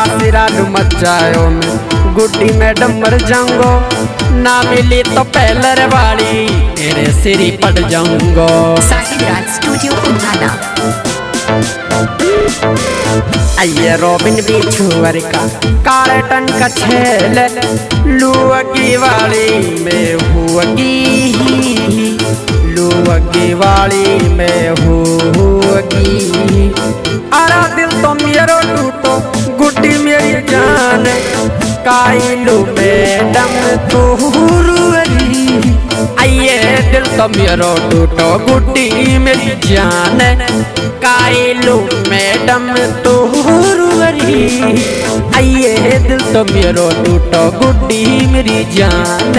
सासिरालू मचायो में गुड्डी मैडम मर जाऊंगो, ना मिली तो पहलर वाली तेरे सिरी पड़ जाऊंगो। साहिराज स्टूडियो उठाना। आइए रोबिन बिछुअर का कार्टन का छेल, लुअगी वाली में हुअगी, लुअगी वाली में हुअगी। अरा दिल तो मेरो टूटो गुड्डी मेरी जान, काइलू मैडम तू रुअगी। आइए दिल तो मेरो टूटो गुड्डी मेरी जान, काइलू मैडम तू रुअगी। आइए दिल तो मेरो टूटो गुड्डी मेरी जान।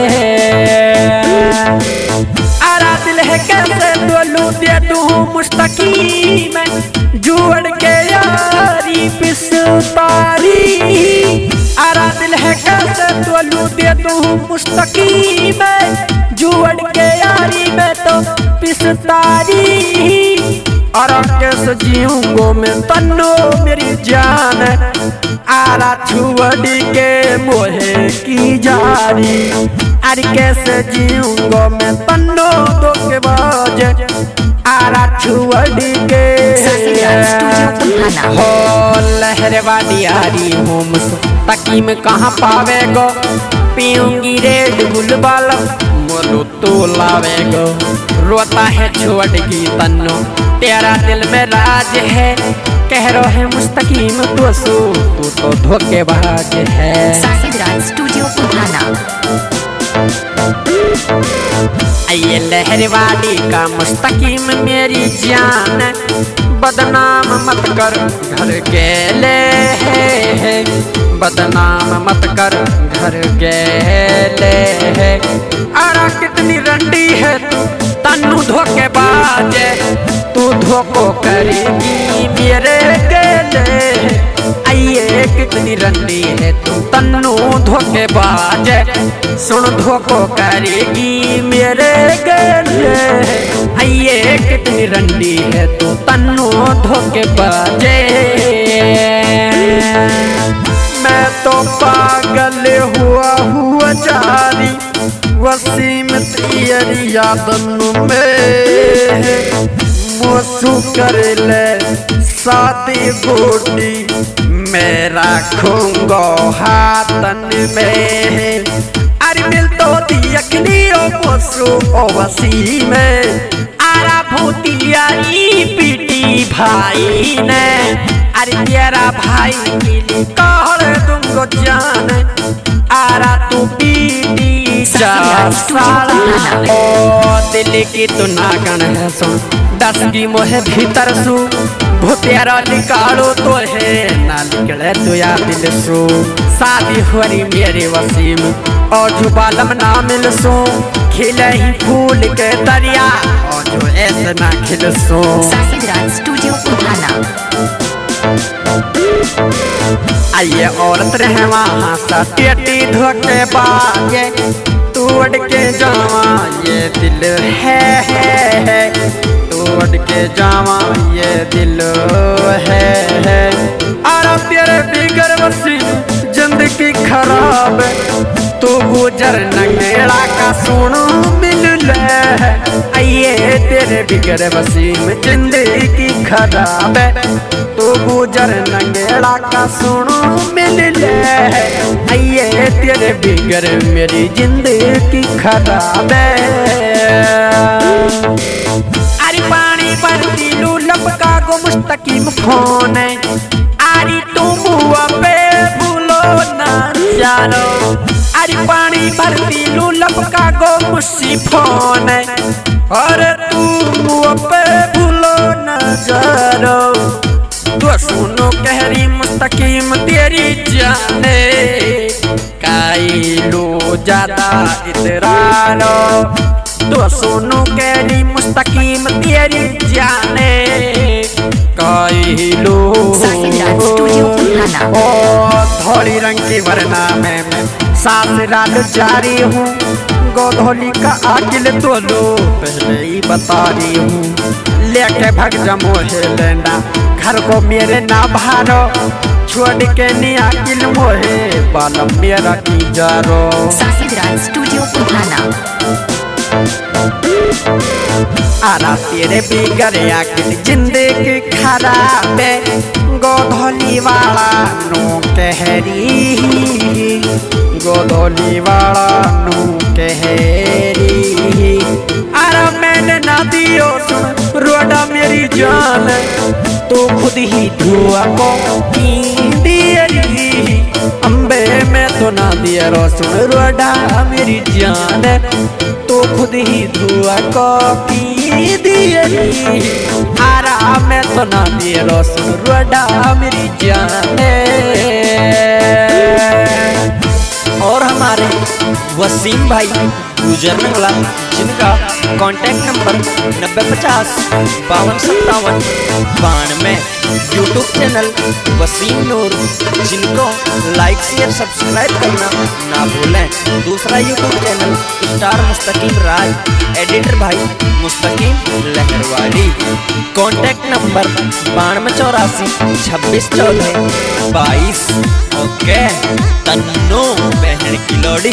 आरा दिल है कैसे बोलूं दे दूं मुस्तकी में, जुड़ के यारी पिसतारी। आरा दिल है कैसे बोलूं दे दूं मुस्तकी में, जुड़ के यारी में तो पिसतारी। आरा कैसे जीऊंगो मैं तन्नो मेरी जान, आरा छुअड़ी के मोहे की जारी। अरे कैसे जीऊंगो मैं तन्नो दो के बाज, आरा छुअड़ी के हो लहरवादी आरी हूँ तकी में कहाँ पावेगो, पीऊंगी रेड बुल बालम मोलू तो लावेगो। रोता है छुअड़गी तन्नो तेरा दिल में राज है, कह रो है मुस्तकीम तो सो तू तो धोखेबाज है। साहिराज स्टूडियो उठाना। आइए लहरवादी का मुस्तकीम मेरी जान, बदनाम मत कर घर गेले है, बदनाम मत कर घर गेले है। अरे कितनी रंडी है तू तन्नू धोखेबाज, तू धोखो करेगी मेरे गेले। आइए कितनी रंडी है तू तन्नू धोखेबाज, सुन धोखो करेगी मेरे गेले। आइए कितनी रंडी है तू तन्नू धोखेबाज। मैं तो पागल हुआ जारी, वसीम तेरी यादन में मोसू कर ले साथी बूटी, मैं रखूंगो हाथन में। अरे मिल तो दियकनी ओ मोसू ओ वसीम, आरा भूतिया पीटी भाई ने। अरे तेरा भाई के लिए कर दूंगो जान, आरा तू पीटी ओ दिल की तू नागन है सुन, 10 की मोहे भीतर सू भूतियारा निकालो तो है ना निकले तो या दिल सू। शादी हुई मेरे वसीम और जो बालम ना मिल सो, खिले ही फूल के दरिया और जो ऐसे ना खिल सो। साहिराज स्टूडियो उठाना। आइए औरत रहे वहाँ सा टेटी धोखे बाजे, तोड़ के जावा ये दिल है, तोड़ के जावा ये दिल है। और तेरे बिगर वसीम जिंदगी खराब, तू गुजर नंगेड़ा का सुनो मिल ले। आइए तेरे बिगर वसीम जिंदगी खराब, तू गुजर नंगेड़ा का सुनो मिल ले। आइए तेरे बिगर मेरी जिंदगी खराब है। अरे पानी पर दिलू लपका गो मुस्तकीम फोन, आरी तुम हुआ पे भूलो ना जानो। अरे पानी पर दिलू लपका गो मुस्सी फोन, और तुम हुआ पे भूलो ना जानो। तो सुनो कहरी मुस्तकीम तेरी जाने, काइलो ज्यादा इतरालो। तो सुनो कहरी मुस्तकीम तेरी जाने, काइलो ओ थोड़ी रंग की वरना में सासिराल जारी हूँ, गोधोली का आकिल तो लो पहले ही बता रही हूँ। लेके भग जमो है लेंडा घर को मेरे ना भारो, छोड़ के निया किल मोहे बालम मेरा की जारो। साहिद राज स्टूडियो पुराना। आरा तेरे बिगड़े आकिल जिंदगी खराब है, गोधोली वाला नो कहरी, गोधोली वाला नो कहरी। आरा मैंने ना दियो सुन रोड़ा मेरी जान, तो खुद ही धुआ को दियरी। अम्बे में तो ना दिया रो सुन रोड़ा मेरी जान, तो खुद ही धुआ को दियरी। आराम में तो ना दिया रो सुन रोड़ा मेरी जान। और हमारे वसीम भाई गुजरनगला, जिनका contact number 9050 5257 92, YouTube channel Wasim Noor, जिनको लाइक शेयर सब्सक्राइब करना ना भूलें। दूसरा यूट्यूब चैनल स्टार मुस्तकीम राज, एडिटर भाई मुस्तकीम लहरवाड़ी। Contact number 9284 26 14 22। ओके, तन्नो बहन की लोड़ी।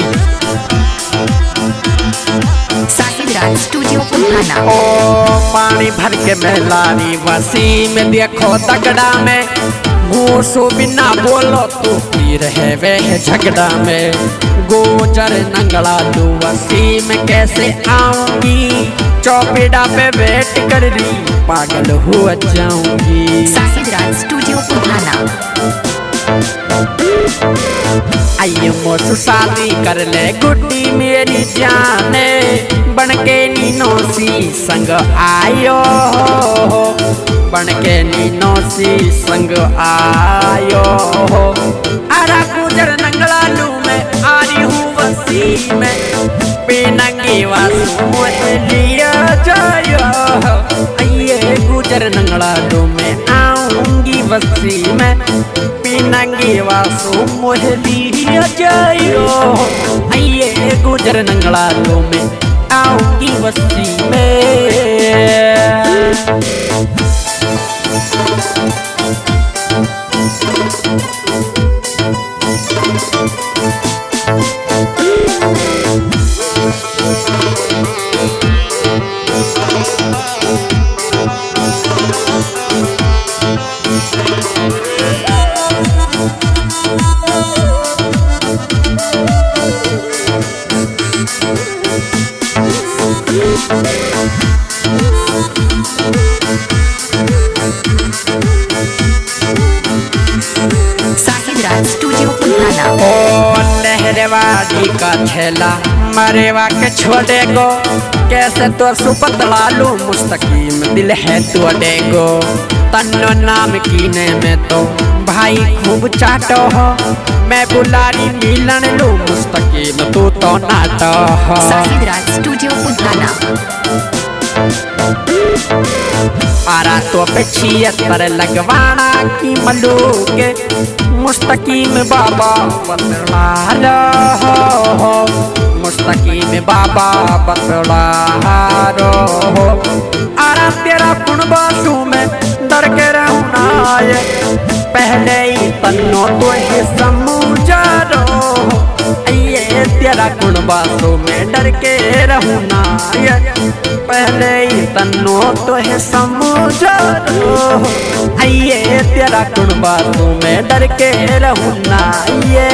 साहिद राज स्टूडियो पुराना। ओ पानी भर के मेलानी वसीम देखो तगड़ा में, घूसो बिना बोलो तो पी रहे वे झगड़ा में। गोजर नंगला तू वसीम कैसे आऊंगी, चौपेड़ा पे वेट कर रही पागल हो जाऊंगी। साहिद राज स्टूडियो पुराना। आइए मोसु शादी कर ले गुड्डी मेरी जाने, बन के नीनो सी संग आयो, बन के नीनो सी संग आयो। आरा गुजर नंगला लू में आ रही हूँ वसी में, बेनंगी वासु मोहे लिया जायो। आइए गुजर नंगला लू में आऊंगी वसी में, नंगी वासु मोहे लिया जायो। आइए गुजर नंगला लो में आऊंगी वस्ती में। साहिद राज स्टूडियो पुराना। ओ लहरवाड़ी का छेला मरेवा के छोड़े गो, कैसे तो सुपतला लू मुस्तकीम दिल है तोड़े गो। तन्नो नाम कीने में तो भाई खूब चाटो हो, मैं बुलारी मिलन लू मुस्तकीम तू तो नाटो हो। साहिद राज स्टूडियो पुराना। आरा तो पे 76 लगवाना की मलूके, मुस्तकीम बाबा बतला हो, मुस्तकीम बाबा बतला रो। आरा तेरा कुणबासू में डर के रहना है, पहले ही तन्नो तो ही समझा रो। ये तेरा कुणबासू में डर के रहना है, पहले ही तन्नो तो है समझा रो। आइए तेरा कुणबासू में डर के रहना ये।